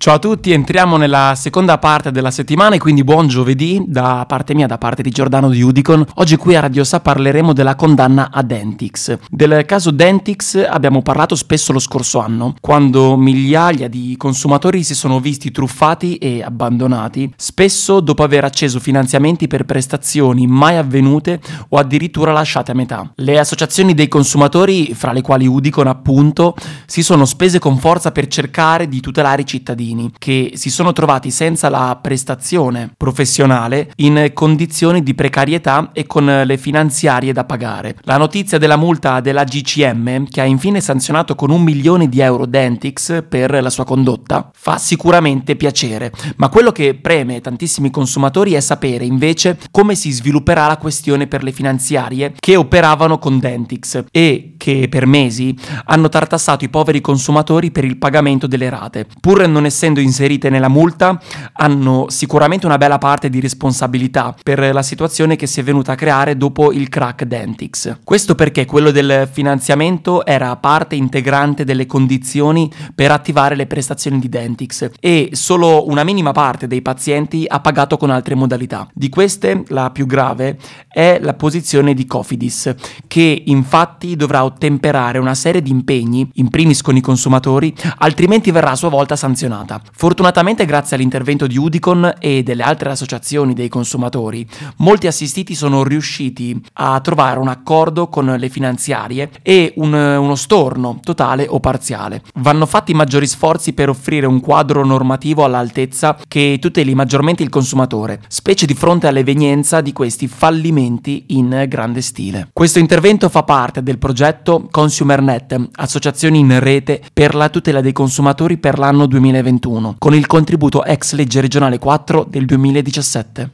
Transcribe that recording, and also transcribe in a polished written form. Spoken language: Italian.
Ciao a tutti, entriamo nella seconda parte della settimana e quindi buon giovedì da parte mia, da parte di Giordano di Udicon. Oggi qui a Radio Sa parleremo della condanna a Dentix. Del caso Dentix abbiamo parlato spesso lo scorso anno, quando migliaia di consumatori si sono visti truffati e abbandonati, spesso dopo aver acceso finanziamenti per prestazioni mai avvenute o addirittura lasciate a metà. Le associazioni dei consumatori, fra le quali Udicon appunto, si sono spese con forza per cercare di tutelare i cittadini che si sono trovati senza la prestazione professionale in condizioni di precarietà e con le finanziarie da pagare. La notizia della multa della GCM, che ha infine sanzionato con 1 milione di euro Dentix per la sua condotta, fa sicuramente piacere, ma quello che preme tantissimi consumatori è sapere invece come si svilupperà la questione per le finanziarie che operavano con Dentix e che per mesi hanno tartassato i poveri consumatori per il pagamento delle rate. Pur non essendo inserite nella multa, hanno sicuramente una bella parte di responsabilità per la situazione che si è venuta a creare dopo il crack Dentix. Questo perché quello del finanziamento era parte integrante delle condizioni per attivare le prestazioni di Dentix e solo una minima parte dei pazienti ha pagato con altre modalità. Di queste, la più grave è la posizione di Cofidis, che infatti dovrà ottemperare una serie di impegni, in primis con i consumatori, altrimenti verrà a sua volta sanzionata. Fortunatamente, grazie all'intervento di Udicon e delle altre associazioni dei consumatori, molti assistiti sono riusciti a trovare un accordo con le finanziarie e uno storno totale o parziale. Vanno fatti maggiori sforzi per offrire un quadro normativo all'altezza che tuteli maggiormente il consumatore, specie di fronte all'evenienza di questi fallimenti in grande stile. Questo intervento fa parte del progetto ConsumerNet, associazioni in rete per la tutela dei consumatori per l'anno 2021, con il contributo ex legge regionale 4 del 2017.